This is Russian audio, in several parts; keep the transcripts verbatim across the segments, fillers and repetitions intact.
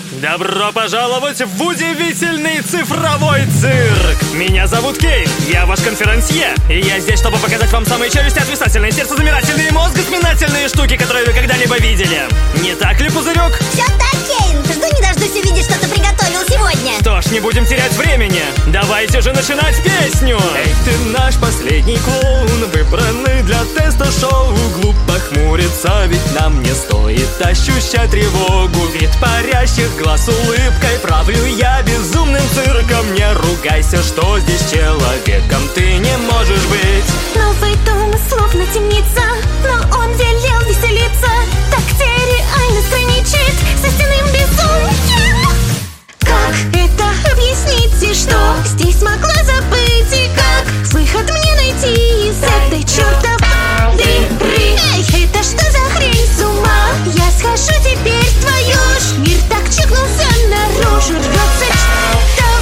Добро пожаловать в удивительный цифровой цирк! Меня зовут Кейт, я ваш конферансье. И я здесь, чтобы показать вам самые челюстеотвисательные, сердцезамирательные, мозгосминательные штуки, которые вы когда-либо видели. Не так ли, Пузырек? Все так, Кейн. Жду не дождусь увидеть, что ты приготовил сегодня. Что ж, не будем терять времени. Давайте же начинать песню. Эй, ты наш последний клоун, выбранный для теста шоу. Глупо хмуриться, ведь нам не стоит ощущать тревогу. Вид парящих глаз улыбкой правлю я безумным цирком. Не ругайся, что здесь человеком ты не можешь быть. Новый дом словно темница, но он велел веселиться. Так где реальность граничит с истинным безумием? Как это объясните, что здесь могла забыть? И как выход мне найти из этой чертовой дыры? Эй, это что за хрень, с ума? Я схожу теперь в твою ж. Мир так чекнулся наружу, рвется чертов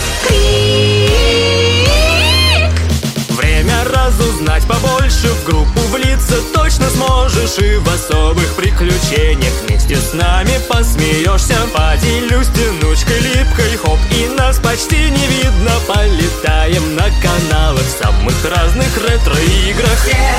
крик. Время разузнать побольше, в группу влиться точно сможешь. И в особых приключениях вместе с нами посмеешься. Поделюсь тянучкой липкой, хоп, и нас почти не видно. Полетаем на каналах в самых разных ретро-играх.